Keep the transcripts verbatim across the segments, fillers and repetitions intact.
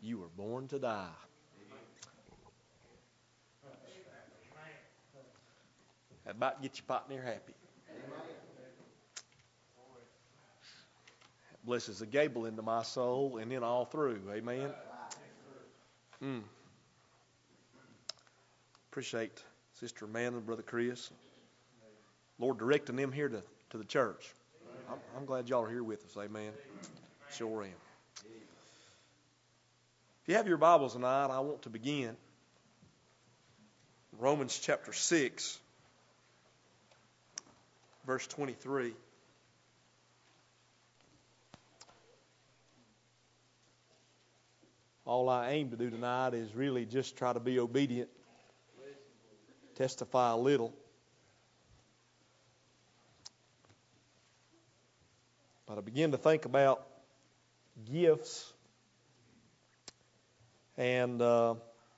You were born to die. That about get your partner happy. Blesses the gable into my soul and then all through. Amen. Mm. Appreciate Sister Amanda and Brother Chris. Lord directing them here to, to the church. I'm, I'm glad y'all are here with us. Amen. Sure am. If you have your Bibles tonight, I want to begin Romans chapter six, verse twenty-three. All I aim to do tonight is really just try to be obedient, testify a little. But I begin to think about gifts, and uh,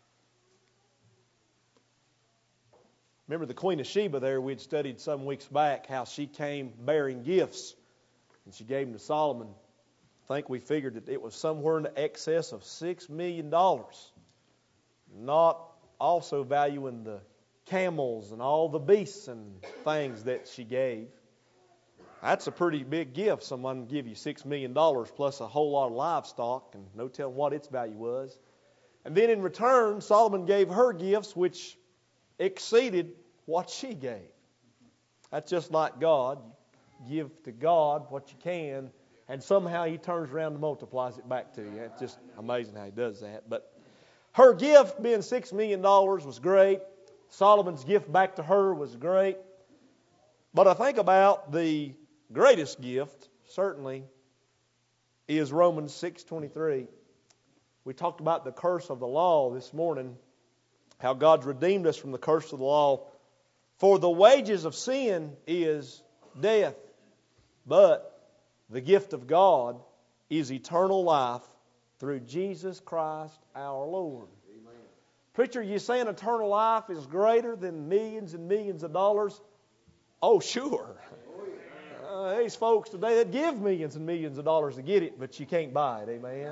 remember the Queen of Sheba there we had studied some weeks back, how she came bearing gifts, and she gave them to Solomon. I think we figured that it was somewhere in the excess of six million dollars. Not also valuing the camels and all the beasts and things that she gave. That's a pretty big gift. Someone give you six million dollars plus a whole lot of livestock, and no telling what its value was. And then in return, Solomon gave her gifts which exceeded what she gave. That's just like God. You give to God what you can, and somehow He turns around and multiplies it back to you. It's just amazing how He does that. But her gift, being six million dollars, was great. Solomon's gift back to her was great. But I think about the greatest gift, certainly, is Romans six twenty-three. We talked about the curse of the law this morning, how God's redeemed us from the curse of the law. For the wages of sin is death, but the gift of God is eternal life through Jesus Christ our Lord. Amen. Preacher, you saying eternal life is greater than millions and millions of dollars? Oh, sure. Uh, these folks today that give millions and millions of dollars to get it, but you can't buy it. Amen.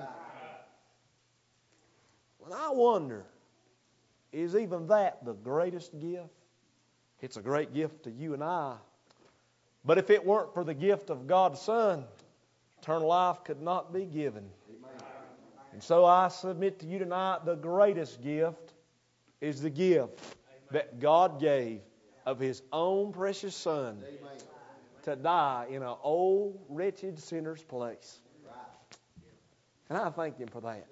And I wonder, is even that the greatest gift? It's a great gift to you and I. But if it weren't for the gift of God's Son, eternal life could not be given. And so I submit to you tonight, the greatest gift is the gift that God gave of His own precious Son to die in an old, wretched sinner's place. And I thank Him for that.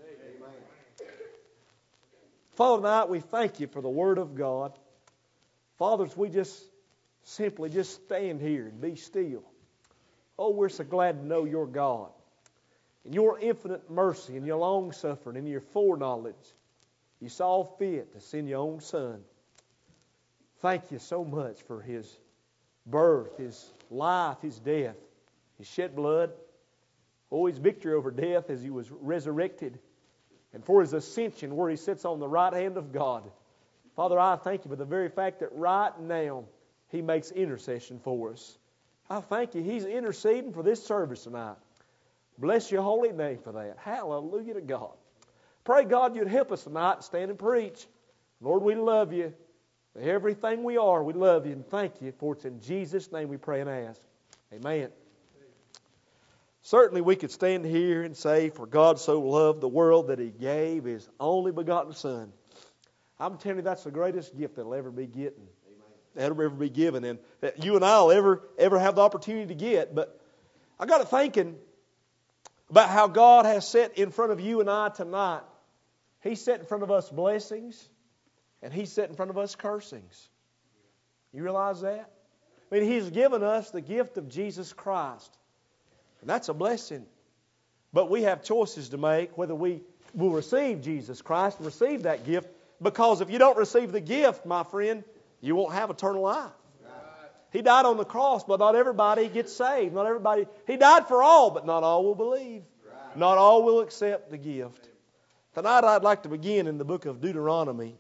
Father, tonight we thank You for the Word of God. Fathers, we just simply just stand here and be still. Oh, we're so glad to know Your God. And Your infinite mercy and Your long-suffering and Your foreknowledge. You saw fit to send Your own Son. Thank You so much for His birth, His life, His death, His shed blood. Oh, His victory over death as He was resurrected. And for His ascension where He sits on the right hand of God. Father, I thank You for the very fact that right now He makes intercession for us. I thank You. He's interceding for this service tonight. Bless Your holy name for that. Hallelujah to God. Pray, God, You'd help us tonight and stand and preach. Lord, we love You. Everything we are, we love You and thank You. For it's in Jesus' name we pray and ask. Amen. Certainly we could stand here and say, for God so loved the world that He gave His only begotten Son. I'm telling you, that's the greatest gift that'll ever be getting. That'll ever be given, and that you and I will ever, ever have the opportunity to get. But I got to thinking about how God has set in front of you and I tonight. He set in front of us blessings, and He set in front of us cursings. You realize that? I mean, He's given us the gift of Jesus Christ. And that's a blessing. But we have choices to make whether we will receive Jesus Christ and receive that gift. Because if you don't receive the gift, my friend, you won't have eternal life. He died on the cross, but not everybody gets saved. Not everybody. He died for all, but not all will believe. Not all will accept the gift. Tonight I'd like to begin in the book of Deuteronomy.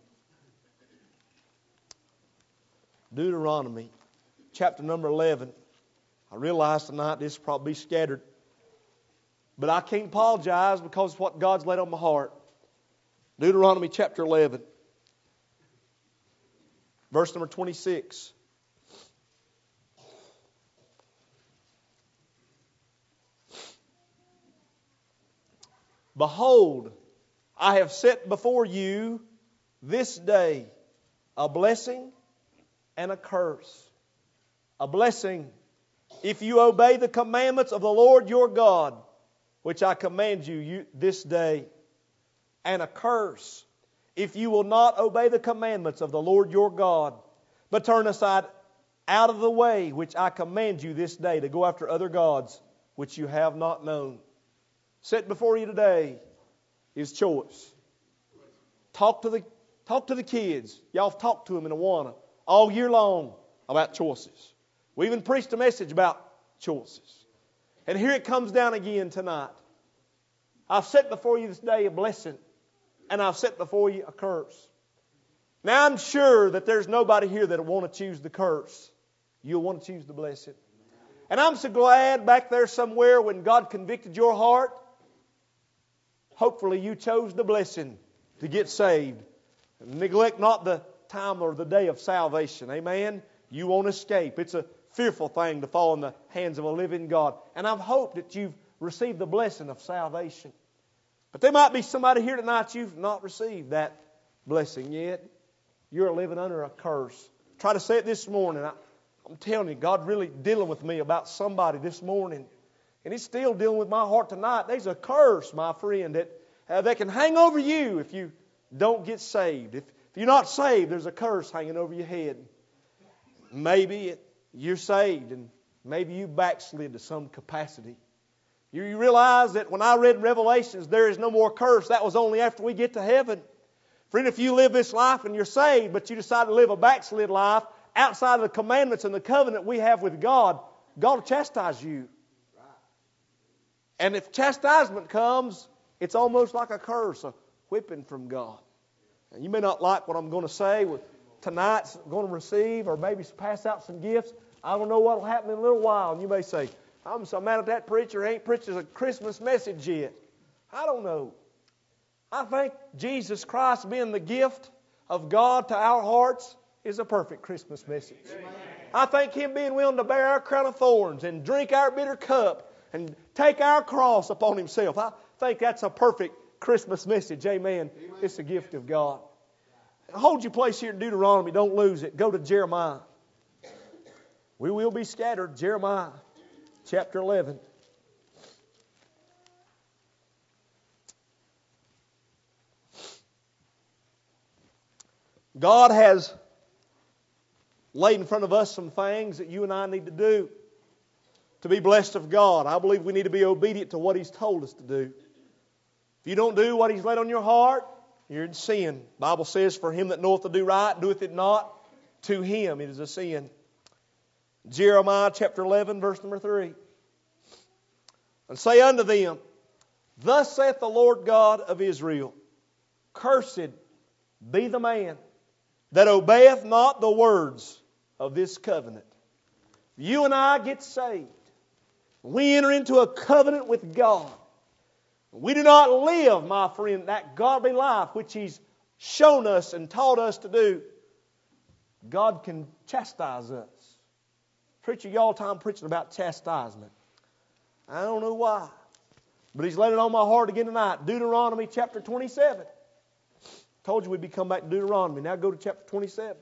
Deuteronomy, chapter number eleven. I realize tonight this will probably be scattered. But I can't apologize because it's what God's laid on my heart. Deuteronomy chapter eleven, verse number twenty-six. Behold, I have set before you this day a blessing and a curse. A blessing if you obey the commandments of the Lord your God, which I command you, you this day. And a curse if you will not obey the commandments of the Lord your God, but turn aside out of the way which I command you this day to go after other gods which you have not known. Set before you today is choice. Talk to the talk to the kids. Y'all have talked to them in Awana all year long about choices. We even preached a message about choices. And here it comes down again tonight. I've set before you this day a blessing, and I've set before you a curse. Now I'm sure that there's nobody here that will want to choose the curse. You'll want to choose the blessing. And I'm so glad back there somewhere when God convicted your heart, hopefully you chose the blessing to get saved. Neglect not the time or the day of salvation. Amen? You won't escape. It's a fearful thing to fall in the hands of a living God. And I've hoped that you've received the blessing of salvation. But there might be somebody here tonight you've not received that blessing yet. You're living under a curse. Try to say it this morning. I, I'm telling you, God really dealing with me about somebody this morning. And He's still dealing with my heart tonight. There's a curse, my friend, that, uh, that can hang over you if you don't get saved. If, if you're not saved, there's a curse hanging over your head. Maybe it, you're saved and maybe you backslid to some capacity. You, you realize that when I read Revelations, there is no more curse. That was only after we get to heaven. Friend, if you live this life and you're saved, but you decide to live a backslid life outside of the commandments and the covenant we have with God, God will chastise you. And if chastisement comes, it's almost like a curse, a whipping from God. And you may not like what I'm going to say with tonight's going to receive or maybe pass out some gifts. I don't know what will happen in a little while. And you may say, I'm so mad at that preacher, ain't preaching a Christmas message yet. I don't know. I think Jesus Christ being the gift of God to our hearts is a perfect Christmas message. Amen. I think Him being willing to bear our crown of thorns and drink our bitter cup and take our cross upon Himself. I think that's a perfect Christmas message. Amen. Amen. It's a gift of God. Hold your place here in Deuteronomy. Don't lose it. Go to Jeremiah. We will be scattered. Jeremiah chapter eleven. God has laid in front of us some things that you and I need to do to be blessed of God. I believe we need to be obedient to what He's told us to do. If you don't do what He's laid on your heart, you're in sin. The Bible says, for him that knoweth to do right, doeth it not, to him it is a sin. Jeremiah chapter eleven, verse number three. And say unto them, thus saith the Lord God of Israel, cursed be the man that obeyeth not the words of this covenant. You and I get saved. We enter into a covenant with God. We do not live, my friend, that godly life which He's shown us and taught us to do. God can chastise us. Preacher, you all the time preaching about chastisement. I don't know why. But He's laid it on my heart again tonight. Deuteronomy chapter twenty-seven. Told you we'd be coming back to Deuteronomy. Now go to chapter twenty-seven.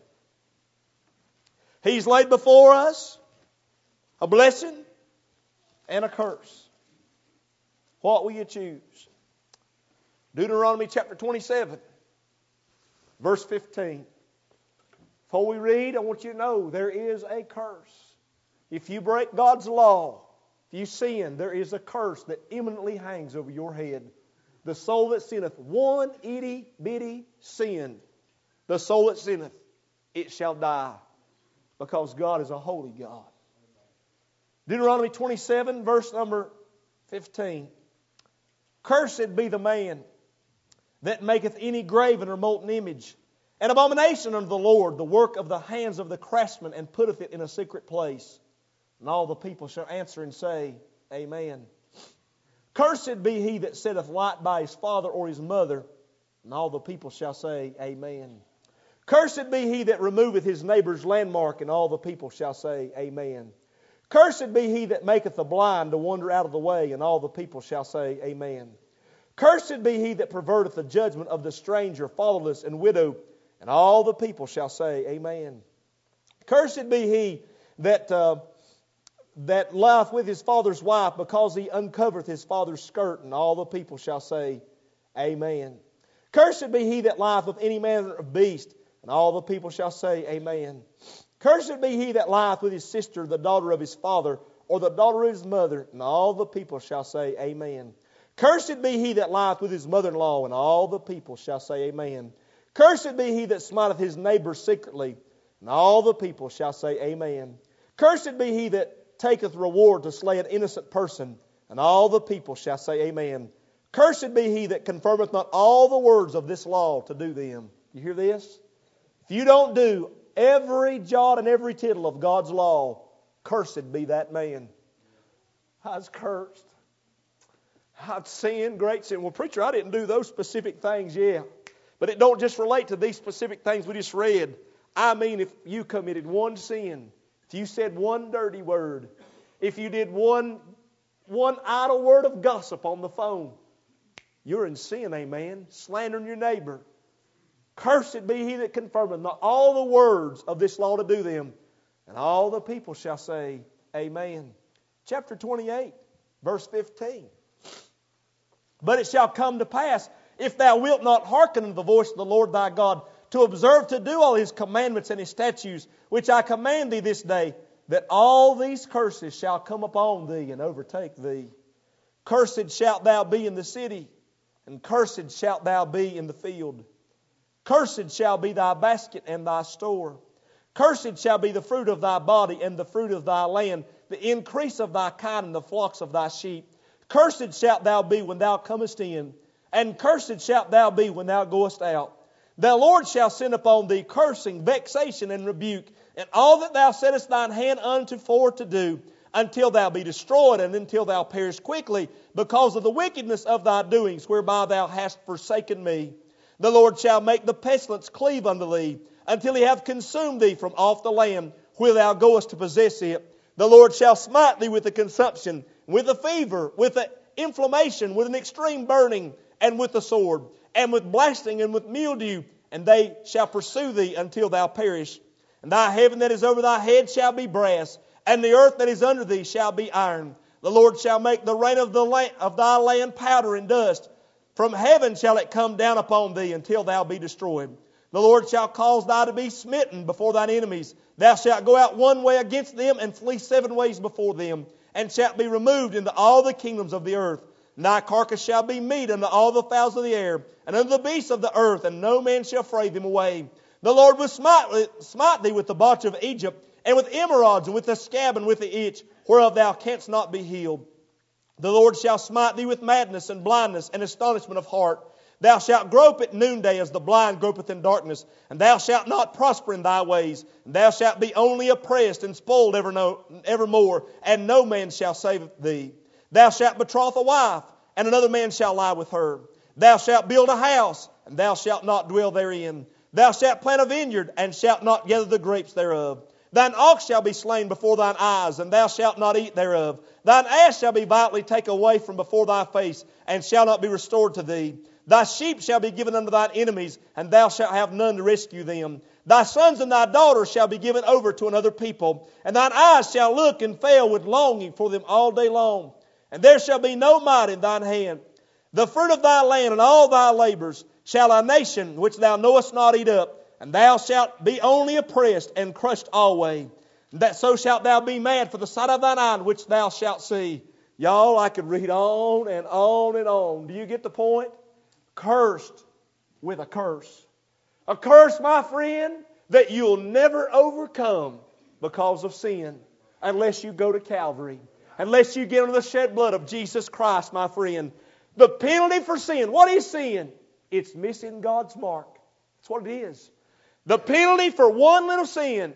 He's laid before us a blessing and a curse. What will you choose? Deuteronomy chapter twenty-seven, verse fifteen. Before we read, I want you to know there is a curse. If you break God's law, if you sin, there is a curse that imminently hangs over your head. The soul that sinneth, one itty bitty sin, the soul that sinneth, it shall die, because God is a holy God. Deuteronomy twenty-seven, verse number fifteen. Cursed be the man that maketh any graven or molten image, an abomination unto the Lord, the work of the hands of the craftsman, and putteth it in a secret place. And all the people shall answer and say, Amen. Cursed be he that setteth light by his father or his mother, And all the people shall say, Amen. Cursed be he that removeth his neighbor's landmark, and all the people shall say, Amen. Cursed be he that maketh the blind to wander out of the way, and all the people shall say, Amen. Cursed be he that perverteth the judgment of the stranger, fatherless, and widow, and all the people shall say, Amen. Cursed be he that uh, that lieth with his father's wife, because he uncovereth his father's skirt, and all the people shall say, Amen. Cursed be he that lieth with any manner of beast, and all the people shall say, Amen. Cursed be he that lieth with his sister, the daughter of his father, or the daughter of his mother, and all the people shall say, Amen. Cursed be he that lieth with his mother-in-law, and all the people shall say, Amen. Cursed be he that smiteth his neighbor secretly, and all the people shall say, Amen. Cursed be he that taketh reward to slay an innocent person, and all the people shall say, Amen. Cursed be he that confirmeth not all the words of this law to do them. You hear this? If you don't do every jot and every tittle of God's law, cursed be that man. I was cursed. I've sinned, great sin. Well, preacher, I didn't do those specific things, yeah. But it don't just relate to these specific things we just read. I mean, if you committed one sin, if you said one dirty word, if you did one, one idle word of gossip on the phone, you're in sin, amen. Slandering your neighbor. Cursed be he that confirmeth not all the words of this law to do them. And all the people shall say, Amen. Chapter twenty-eight, verse fifteen. But it shall come to pass, if thou wilt not hearken unto the voice of the Lord thy God, to observe to do all His commandments and His statutes, which I command thee this day, that all these curses shall come upon thee and overtake thee. Cursed shalt thou be in the city, and cursed shalt thou be in the field. Cursed shall be thy basket and thy store. Cursed shall be the fruit of thy body and the fruit of thy land, the increase of thy kind and the flocks of thy sheep. Cursed shalt thou be when thou comest in, and cursed shalt thou be when thou goest out. The Lord shall send upon thee cursing, vexation, and rebuke, and all that thou settest thine hand unto for to do, until thou be destroyed, and until thou perish quickly, because of the wickedness of thy doings, whereby thou hast forsaken me. The Lord shall make the pestilence cleave unto thee, until He have consumed thee from off the land, where thou goest to possess it. The Lord shall smite thee with the consumption, with a fever, with an inflammation, with an extreme burning, and with the sword, and with blasting, and with mildew, and they shall pursue thee until thou perish. And thy heaven that is over thy head shall be brass, and the earth that is under thee shall be iron. The Lord shall make the rain of, the land, of thy land powder and dust. From heaven shall it come down upon thee until thou be destroyed. The Lord shall cause thou to be smitten before thine enemies. Thou shalt go out one way against them, and flee seven ways before them, and shalt be removed into all the kingdoms of the earth. And thy carcass shall be meat unto all the fowls of the air, and unto the beasts of the earth, and no man shall fray them away. The Lord will smite, smite thee with the botch of Egypt, and with emerods, and with the scab, and with the itch, whereof thou canst not be healed. The Lord shall smite thee with madness, and blindness, and astonishment of heart. Thou shalt grope at noonday as the blind gropeth in darkness, and thou shalt not prosper in thy ways. And thou shalt be only oppressed and spoiled ever no, evermore, and no man shall save thee. Thou shalt betroth a wife, and another man shall lie with her. Thou shalt build a house, and thou shalt not dwell therein. Thou shalt plant a vineyard, and shalt not gather the grapes thereof. Thine ox shall be slain before thine eyes, and thou shalt not eat thereof. Thine ass shall be violently taken away from before thy face, and shall not be restored to thee. Thy sheep shall be given unto thine enemies, and thou shalt have none to rescue them. Thy sons and thy daughters shall be given over to another people, and thine eyes shall look and fail with longing for them all day long. And there shall be no might in thine hand. The fruit of thy land and all thy labors shall a nation which thou knowest not eat up, and thou shalt be only oppressed and crushed alway. That so shalt thou be mad for the sight of thine eye which thou shalt see. Y'all, I could read on and on and on. Do you get the point? Cursed with a curse. A curse, my friend, that you'll never overcome because of sin, unless you go to Calvary. Unless you get under the shed blood of Jesus Christ, my friend. The penalty for sin, what is sin? It's missing God's mark. That's what it is. The penalty for one little sin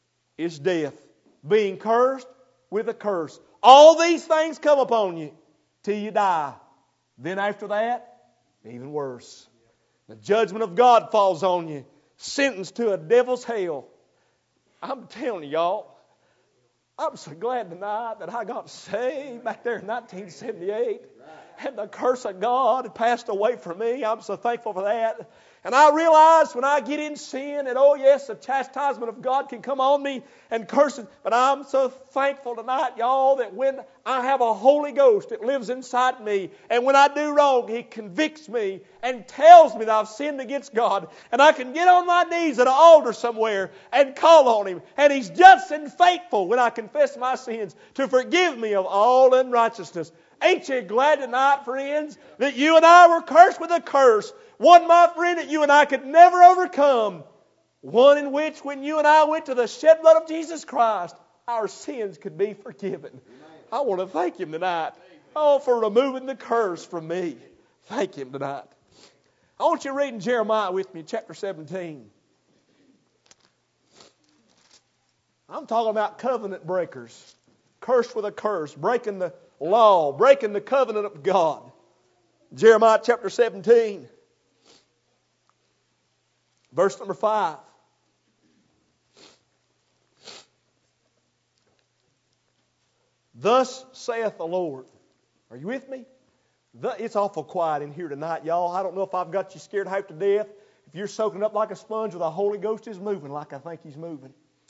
is death. Being cursed with a curse. All these things come upon you till you die. Then after that, even worse. The judgment of God falls on you, sentenced to a devil's hell. I'm telling you, y'all, I'm so glad tonight that I got saved back there in nineteen seventy-eight. And the curse of God passed away from me. I'm so thankful for that. And I realize when I get in sin that, oh yes, the chastisement of God can come on me and curses. But I'm so thankful tonight, y'all, that when I have a Holy Ghost that lives inside me, and when I do wrong, He convicts me and tells me that I've sinned against God. And I can get on my knees at an altar somewhere and call on Him. And He's just and faithful when I confess my sins to forgive me of all unrighteousness. Ain't you glad tonight, friends, that you and I were cursed with a curse? One, my friend, that you and I could never overcome. One in which, when you and I went to the shed blood of Jesus Christ, our sins could be forgiven. Amen. I want to thank Him tonight. Oh, for removing the curse from me. Thank Him tonight. I want you reading Jeremiah with me, chapter seventeen. I'm talking about covenant breakers. Cursed with a curse. Breaking the law. Breaking the covenant of God. Jeremiah chapter seventeen. Verse number five. Thus saith the Lord. Are you with me? The, it's awful quiet in here tonight, y'all. I don't know if I've got you scared half to death. If you're soaking up like a sponge or the Holy Ghost is moving like I think He's moving.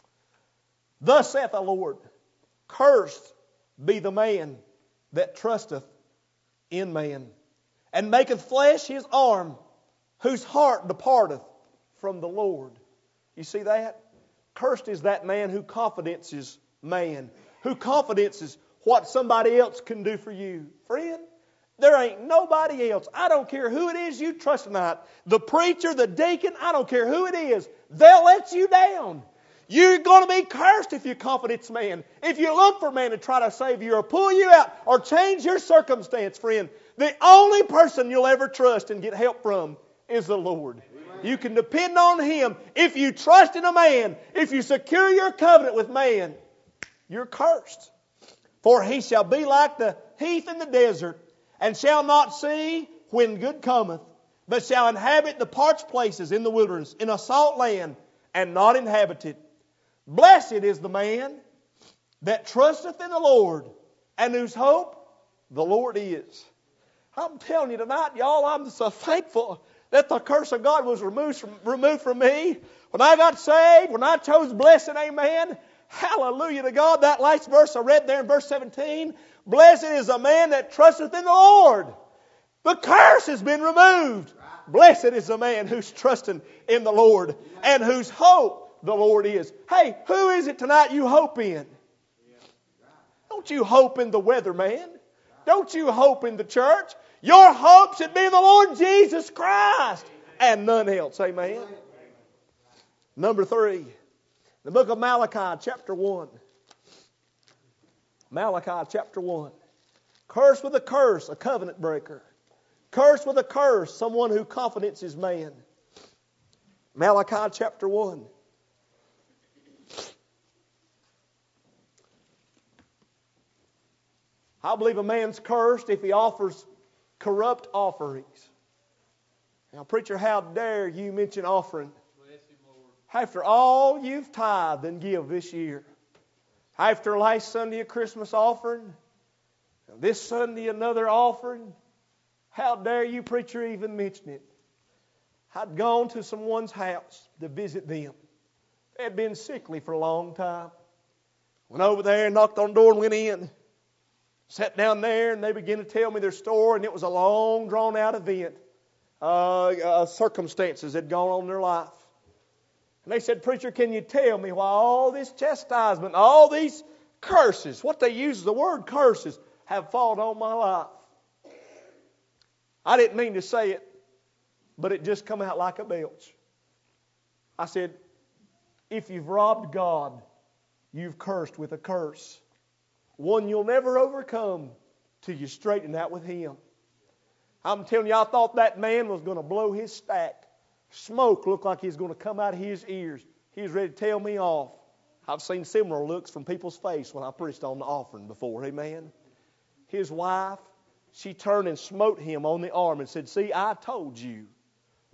Thus saith the Lord. Cursed be the man that trusteth in man, and maketh flesh his arm, whose heart departeth from the Lord. You see that? Cursed is that man who confidences man, who confidences what somebody else can do for you. Friend, there ain't nobody else. I don't care who it is you trust tonight. The preacher, the deacon, I don't care who it is. They'll let you down. You're going to be cursed if you confidence man. If you look for man to try to save you or pull you out or change your circumstance, friend, the only person you'll ever trust and get help from is the Lord. Amen. You can depend on Him. If you trust in a man, if you secure your covenant with man, you're cursed. For he shall be like the heath in the desert, and shall not see when good cometh, but shall inhabit the parched places in the wilderness, in a salt land, and not inhabit it. Blessed is the man that trusteth in the Lord, and whose hope the Lord is. I'm telling you tonight, y'all, I'm so thankful that the curse of God was removed from, removed from me. When I got saved, when I chose blessed, amen, hallelujah to God. That last verse I read there in verse seventeen, blessed is the man that trusteth in the Lord. The curse has been removed. Blessed is the man who's trusting in the Lord, and whose hope the Lord is. Hey, who is it tonight you hope in? Don't you hope in the weatherman. Don't you hope in the church. Your hope should be in the Lord Jesus Christ and none else. Amen. Number three, the book of Malachi chapter one. Malachi chapter one. Cursed with a curse, a covenant breaker. Cursed with a curse, someone who confidences man. Malachi chapter one. I believe a man's cursed if he offers corrupt offerings. Now, preacher, how dare you mention offering? After all you've tithed and give this year. After last Sunday a Christmas offering. This Sunday another offering. How dare you, preacher, even mention it? I'd gone to someone's house to visit them. They had been sickly for a long time. Went over there and knocked on the door and went in. Sat down there and they began to tell me their story, and it was a long, drawn-out event. Uh, uh, circumstances had gone on in their life. And they said, preacher, can you tell me why all this chastisement, all these curses, what they use the word curses, have fallen on my life? I didn't mean to say it, but it just come out like a belch. I said, if you've robbed God, you've cursed with a curse. One you'll never overcome till you straighten out with Him. I'm telling you, I thought that man was going to blow his stack. Smoke looked like he was going to come out of his ears. He was ready to tell me off. I've seen similar looks from people's face when I preached on the offering before. Amen. His wife, she turned and smote him on the arm and said, see, I told you.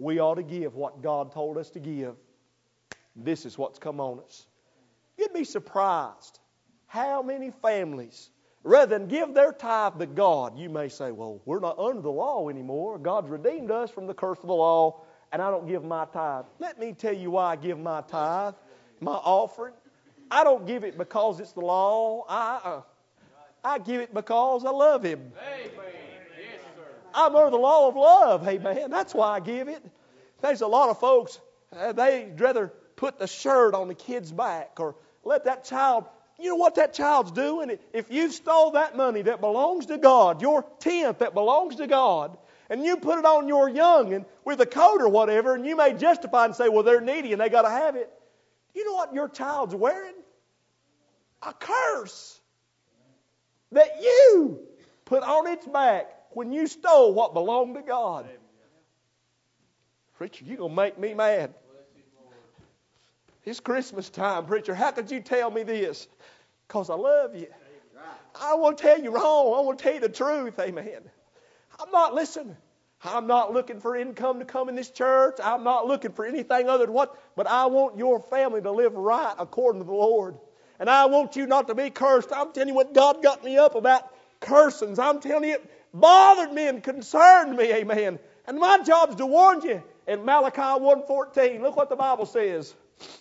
we ought to give what God told us to give. This is what's come on us. You'd be surprised how many families, rather than give their tithe to God, you may say, well, we're not under the law anymore. God's redeemed us from the curse of the law, and I don't give my tithe. Let me tell you why I give my tithe, my offering. I don't give it because it's the law. I, uh, I give it because I love Him. Amen. Yes, sir. I'm under the law of love. Amen. That's why I give it. There's a lot of folks, uh, they'd rather put the shirt on the kid's back or let that child, you know what that child's doing? If you stole that money that belongs to God, your tenth that belongs to God, and you put it on your young'un with a coat or whatever, and you may justify and say, well, they're needy and they got to have it. You know what your child's wearing? A curse that you put on its back when you stole what belonged to God. Preacher, you're going to make me mad. It's Christmas time, preacher. How could you tell me this? Because I love you. I won't tell you wrong. I want to tell you the truth. Amen. I'm not, listen, I'm not looking for income to come in this church. I'm not looking for anything other than what, but I want your family to live right according to the Lord. And I want you not to be cursed. I'm telling you what God got me up about cursings. I'm telling you it bothered me and concerned me. Amen. And my job is to warn you. In Malachi one fourteen, look what the Bible says.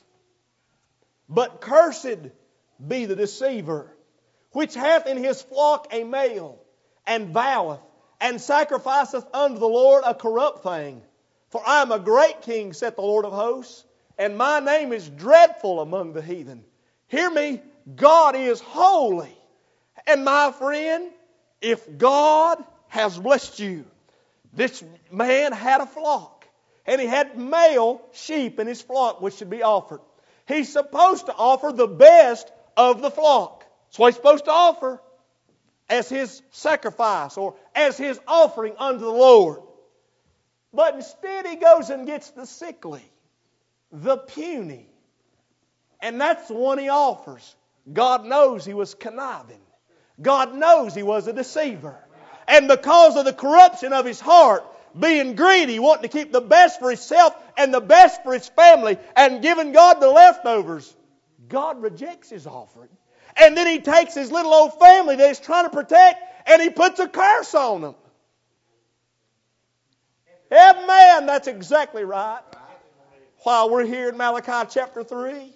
But cursed be the deceiver, which hath in his flock a male, and voweth, and sacrificeth unto the Lord a corrupt thing. For I am a great king, saith the Lord of hosts, and my name is dreadful among the heathen. Hear me, God is holy. And my friend, if God has blessed you, this man had a flock, and he had male sheep in his flock which should be offered. He's supposed to offer the best of the flock. That's what he's supposed to offer as his sacrifice or as his offering unto the Lord. But instead he goes and gets the sickly, the puny. And that's the one he offers. God knows he was conniving. God knows he was a deceiver. And because of the corruption of his heart, being greedy, wanting to keep the best for himself and the best for his family, and giving God the leftovers, God rejects his offering. And then he takes his little old family that he's trying to protect, and he puts a curse on them. Amen. That's exactly right. While we're here in Malachi chapter three,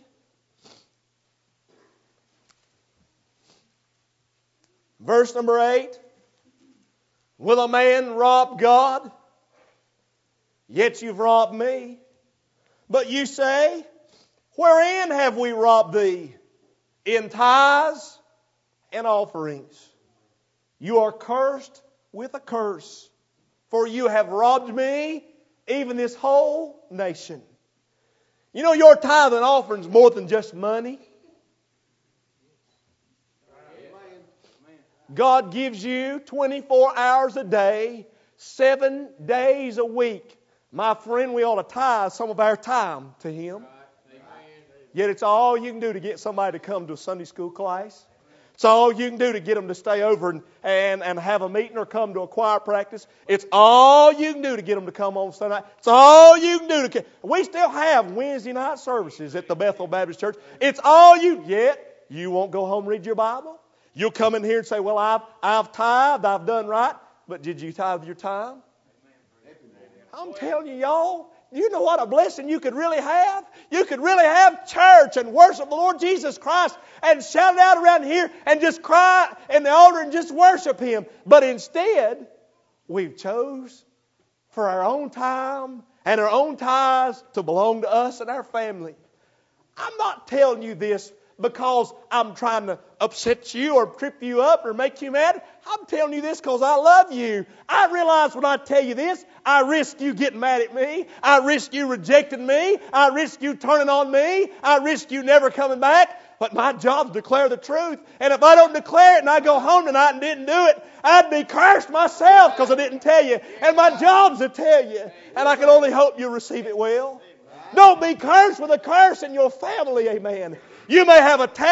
verse number eight. Will a man rob God? Yet you've robbed me. But you say, wherein have we robbed thee? In tithes and offerings. You are cursed with a curse, for you have robbed me, even this whole nation. You know, your tithe and offering is more than just money. God gives you twenty-four hours a day, seven days a week. My friend, we ought to tithe some of our time to Him. Yet it's all you can do to get somebody to come to a Sunday school class. It's all you can do to get them to stay over and, and, and have a meeting or come to a choir practice. It's all you can do to get them to come on Sunday night. It's all you can do to... We still have Wednesday night services at the Bethel Baptist Church. It's all you... Yet, you won't go home and read your Bible. You'll come in here and say, well, I've, I've tithed, I've done right. But did you tithe your time? I'm telling you, y'all, you know what a blessing you could really have? You could really have church and worship the Lord Jesus Christ and shout it out around here and just cry in the altar and just worship Him. But instead, we've chose for our own time and our own tithes to belong to us and our family. I'm not telling you this because I'm trying to upset you or trip you up or make you mad. I'm telling you this because I love you. I realize when I tell you this, I risk you getting mad at me. I risk you rejecting me. I risk you turning on me. I risk you never coming back. But my job is to declare the truth. And if I don't declare it and I go home tonight and didn't do it, I'd be cursed myself because I didn't tell you. And my job's to tell you. And I can only hope you receive it well. Don't be cursed with a curse in your family, amen. You may have a talent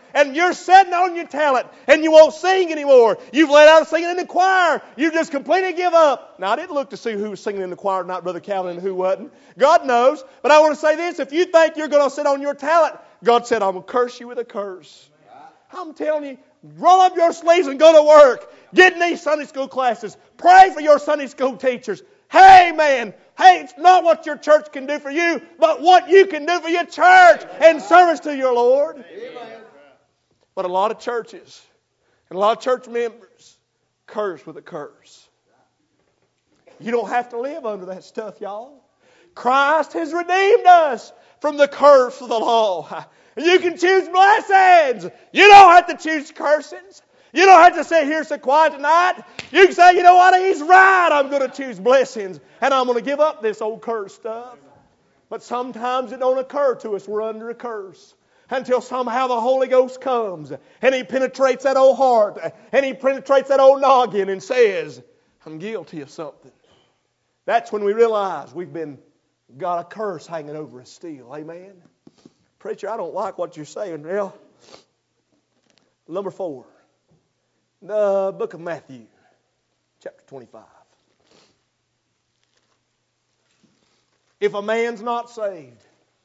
and you're sitting on your talent and you won't sing anymore. You've let out of singing in the choir. You just completely give up. Now, I didn't look to see who was singing in the choir, not Brother Calvin, and who wasn't. God knows. But I want to say this. If you think you're going to sit on your talent, God said, I'm going to curse you with a curse. I'm telling you, roll up your sleeves and go to work. Get in these Sunday school classes. Pray for your Sunday school teachers. Hey, man. Hey, it's not what your church can do for you, but what you can do for your church and service to your Lord. Amen. But a lot of churches and a lot of church members curse with a curse. You don't have to live under that stuff, y'all. Christ has redeemed us from the curse of the law. You can choose blessings. You don't have to choose cursings. You don't have to sit here so quiet tonight. You can say, you know what, He's right. I'm going to choose blessings. And I'm going to give up this old curse stuff. But sometimes it don't occur to us. We're under a curse. Until somehow the Holy Ghost comes. And He penetrates that old heart. And He penetrates that old noggin and says, I'm guilty of something. That's when we realize we've been got a curse hanging over us still. Amen. Preacher, I don't like what you're saying. Well, number four. The book of Matthew, chapter twenty-five. If a man's not saved,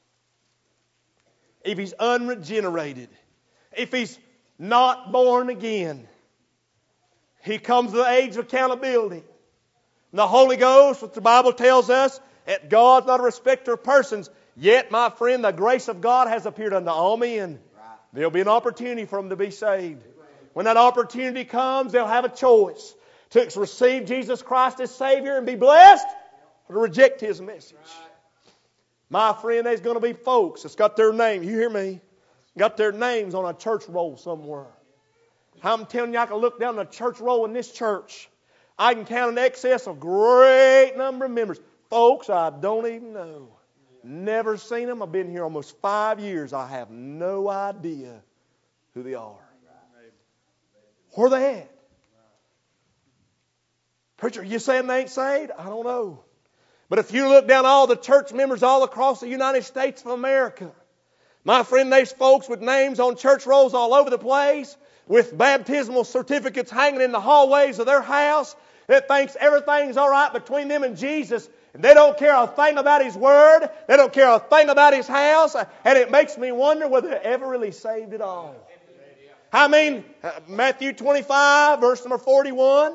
if he's unregenerated, if he's not born again, he comes to the age of accountability. And the Holy Ghost, what the Bible tells us, that God's not a respecter of persons. Yet, my friend, the grace of God has appeared unto all men. There'll be an opportunity for them to be saved. When that opportunity comes, they'll have a choice to receive Jesus Christ as Savior and be blessed, or to reject His message. My friend, there's going to be folks that's got their name, you hear me, got their names on a church roll somewhere. I'm telling you, I can look down the church roll in this church. I can count in excess of a great number of members. Folks I don't even know. Never seen them. I've been here almost five years. I have no idea who they are. Where they at? Preacher, you saying they ain't saved? I don't know. But if you look down all the church members all across the United States of America, my friend, there's folks with names on church rolls all over the place, with baptismal certificates hanging in the hallways of their house, that thinks everything's all right between them and Jesus. And they don't care a thing about His Word. They don't care a thing about His house. And it makes me wonder whether they're ever really saved at all. I mean, Matthew twenty-five, verse number forty-one.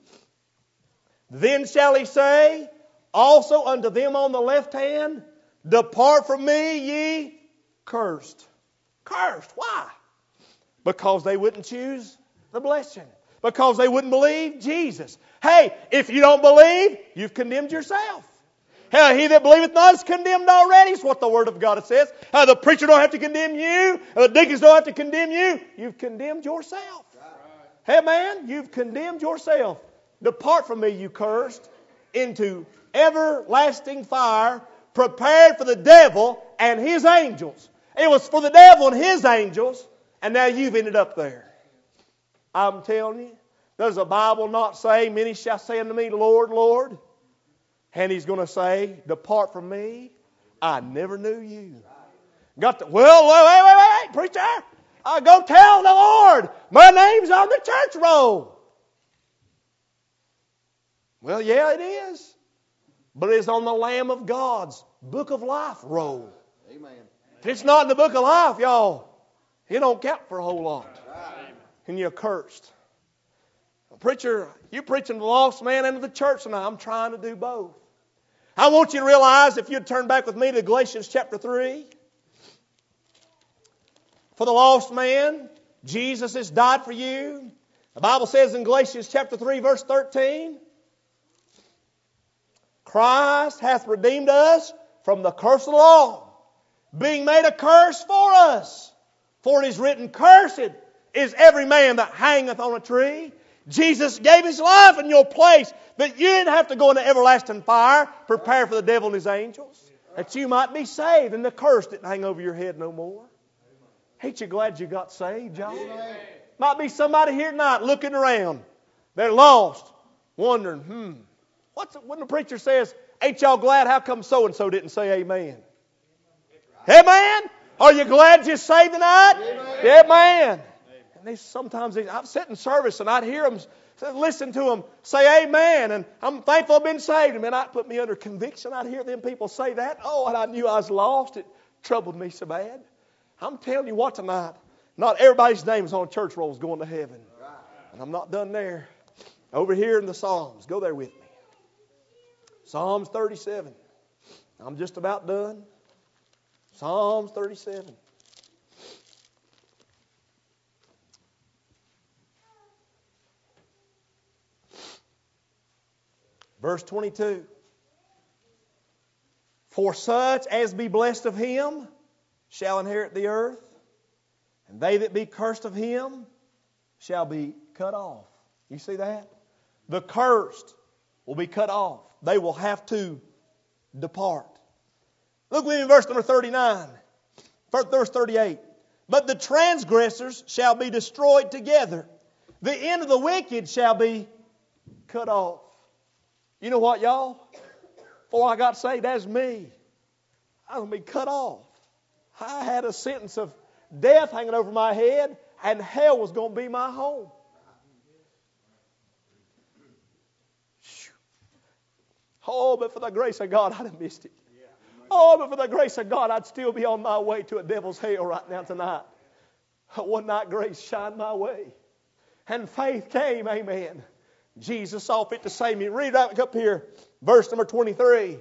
Then shall He say, also unto them on the left hand, depart from me, ye cursed. Cursed. Why? Because they wouldn't choose the blessing. Because they wouldn't believe Jesus. Hey, if you don't believe, you've condemned yourself. Hell, he that believeth not is condemned already, is what the Word of God says. Uh, the preacher don't have to condemn you. Uh, the deacons don't have to condemn you. You've condemned yourself. Right. Hey, man, you've condemned yourself. Depart from me, you cursed, into everlasting fire, prepared for the devil and his angels. It was for the devil and his angels, and now you've ended up there. I'm telling you, does the Bible not say, many shall say unto me, Lord, Lord? And He's going to say, depart from me, I never knew you. Got to, well, wait, wait, wait, wait, preacher. I go tell the Lord, my name's on the church roll. Well, yeah, it is. But it's on the Lamb of God's Book of Life roll. Amen. If it's not in the Book of Life, y'all, it don't count for a whole lot. And you're cursed. Preacher, you're preaching to the lost man and to the church tonight. I'm trying to do both. I want you to realize, if you'd turn back with me to Galatians chapter three. For the lost man, Jesus has died for you. The Bible says in Galatians chapter three, verse thirteen, Christ hath redeemed us from the curse of the law, being made a curse for us. For it is written, cursed is every man that hangeth on a tree. Jesus gave His life in your place, that you didn't have to go into everlasting fire, prepare for the devil and his angels, that you might be saved and the curse didn't hang over your head no more. Ain't you glad you got saved, y'all? Amen. Might be somebody here tonight looking around. They're lost, wondering, hmm, what's it, when the preacher says, ain't y'all glad how come so-and-so didn't say amen? Amen? Are you glad you're saved tonight? Amen. Yeah, man. And they sometimes they, I've sat in service and I'd hear them, listen to them say amen, and I'm thankful I've been saved. And man, that put me under conviction. I'd hear them people say that. Oh, and I knew I was lost. It troubled me so bad. I'm telling you what tonight, not everybody's name is on church rolls going to heaven. And I'm not done there. Over here in the Psalms, go there with me. Psalms thirty-seven. I'm just about done. Psalms thirty-seven. Verse twenty-two. For such as be blessed of him shall inherit the earth, and they that be cursed of him shall be cut off. You see that? The cursed will be cut off. They will have to depart. Look with me in verse number thirty-nine. Verse thirty-eight. But the transgressors shall be destroyed together. The end of the wicked shall be cut off. You know what, y'all? Before I got saved, that's me. I was going to be cut off. I had a sentence of death hanging over my head, and hell was going to be my home. Oh, but for the grace of God, I'd have missed it. Oh, but for the grace of God, I'd still be on my way to a devil's hell right now tonight. One night grace shined my way. And faith came, amen. Jesus saw fit to save me. Read right up here, verse number twenty-three.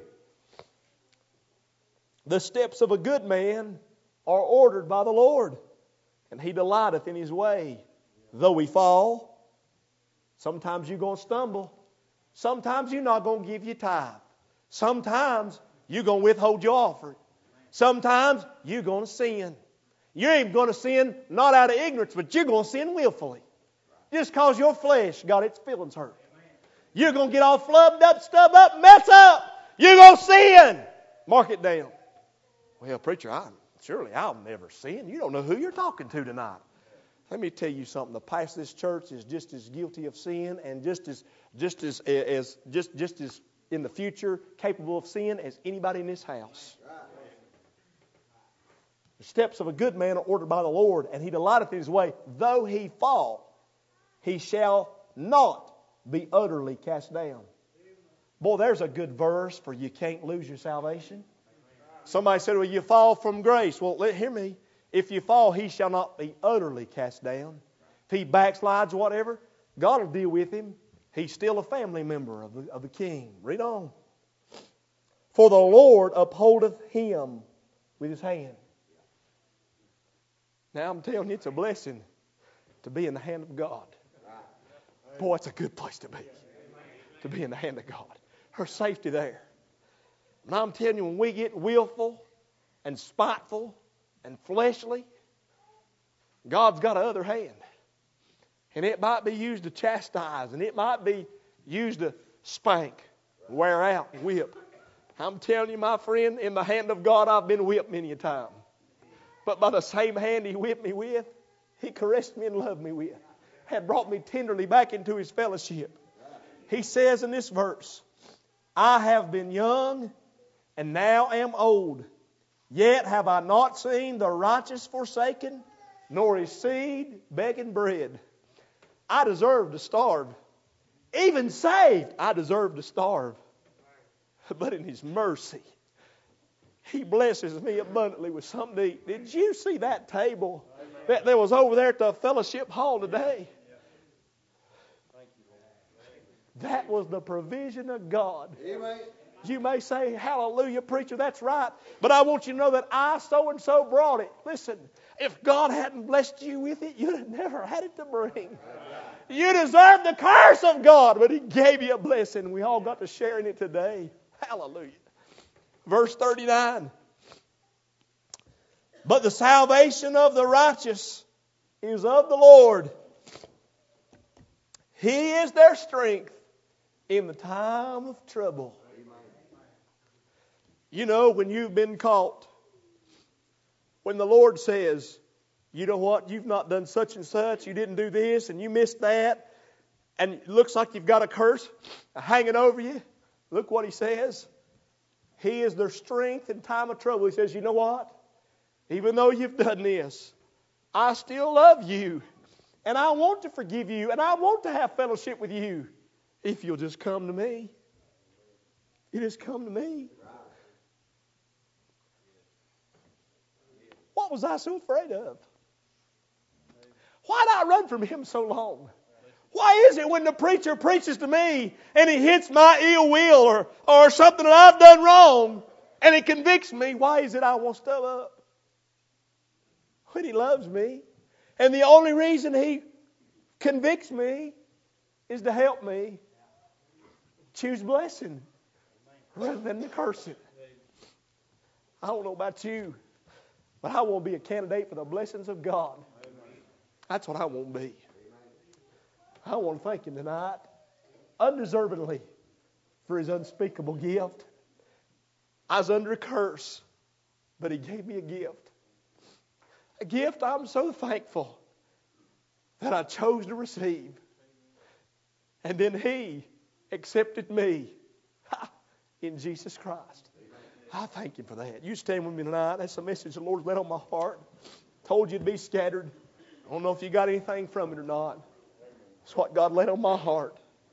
The steps of a good man are ordered by the Lord, and he delighteth in his way. Though he fall, sometimes you're going to stumble. Sometimes you're not going to give your tithe. Sometimes you're going to withhold your offering. Sometimes you're going to sin. You ain't going to sin not out of ignorance, but you're going to sin willfully. Just because your flesh got its feelings hurt. You're going to get all flubbed up, stub up, mess up. You're going to sin. Mark it down. Well, preacher, I, surely I'll never sin. You don't know who you're talking to tonight. Let me tell you something. The pastor of this church is just as guilty of sin and just as just as, as just just as in the future capable of sin as anybody in this house. The steps of a good man are ordered by the Lord, and he delighteth in his way. Though he fall, he shall not be utterly cast down. Boy, there's a good verse for you can't lose your salvation. Somebody said, well, you fall from grace. Well, let, hear me. If you fall, he shall not be utterly cast down. If he backslides or whatever, God will deal with him. He's still a family member of the, of the king. Read on. For the Lord upholdeth him with his hand. Now I'm telling you, it's a blessing to be in the hand of God. Boy, it's a good place to be. To be in the hand of God. There's safety there. And I'm telling you, when we get willful and spiteful and fleshly, God's got another hand. And it might be used to chastise, and it might be used to spank, wear out, whip. I'm telling you, my friend, in the hand of God, I've been whipped many a time. But by the same hand He whipped me with, He caressed me and loved me with, had brought me tenderly back into His fellowship. He says in this verse, I have been young and now am old, yet have I not seen the righteous forsaken, nor his seed begging bread. I deserve to starve. Even saved, I deserve to starve. But in His mercy, He blesses me abundantly with something to eat. Did you see that table that there was over there at the fellowship hall today? That was the provision of God. Amen. You may say, hallelujah, preacher, that's right. But I want you to know that I so-and-so brought it. Listen, if God hadn't blessed you with it, you'd have never had it to bring. You deserve the curse of God, but He gave you a blessing. We all got to share in it today. Hallelujah. Verse thirty-nine. But the salvation of the righteous is of the Lord. He is their strength in the time of trouble. You know, when you've been caught, when the Lord says, you know what, you've not done such and such, you didn't do this, and you missed that, and it looks like you've got a curse hanging over you. Look what He says. He is their strength in time of trouble. He says, you know what? even though you've done this, I still love you. And I want to forgive you. And I want to have fellowship with you. If you'll just come to me. You just come to me. What was I so afraid of? Why did I run from Him so long? Why is it when the preacher preaches to me and he hits my ill will or, or something that I've done wrong and it convicts me, why is it I won't step up? When He loves me. And the only reason He convicts me is to help me choose blessing rather than to curse it. I don't know about you, but I want to be a candidate for the blessings of God. That's what I want to be. I want to thank Him tonight, undeservedly, for His unspeakable gift. I was under a curse, but He gave me a gift. A gift I'm so thankful that I chose to receive. And then He accepted me in Jesus Christ. I thank Him for that. You stand with me tonight. That's the message the Lord's laid on my heart. Told you to be scattered. I don't know if you got anything from it or not. It's what God laid on my heart.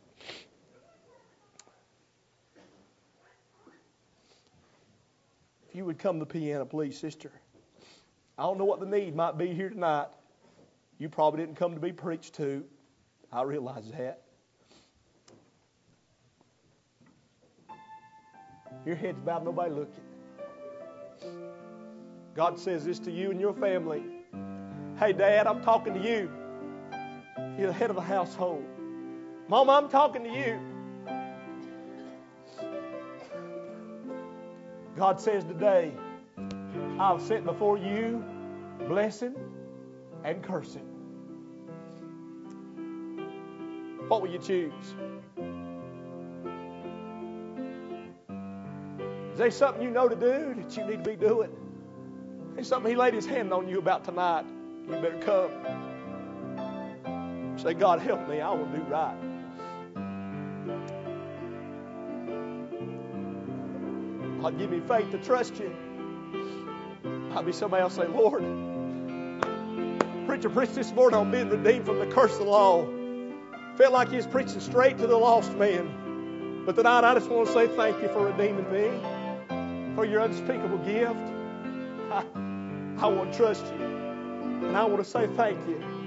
If you would come to the piano, please, sister. I don't know what the need might be here tonight. You probably didn't come to be preached to. I realize that. Your head's bowed, nobody looking. God says this to you and your family. Hey, Dad, I'm talking to you. You're the head of the household. Mama, I'm talking to you. God says today, I've set before you blessing and cursing. What will you choose? Is there something you know to do that you need to be doing? There's something He laid His hand on you about tonight. You better come. Say, God, help me. I want to do right. God, give me faith to trust you. Might be somebody else say, Lord, preacher preached this morning on being redeemed from the curse of the law. Felt like he was preaching straight to the lost man. But tonight I just want to say thank you for redeeming me, for your unspeakable gift. I, I want to trust you. And I want to say thank you.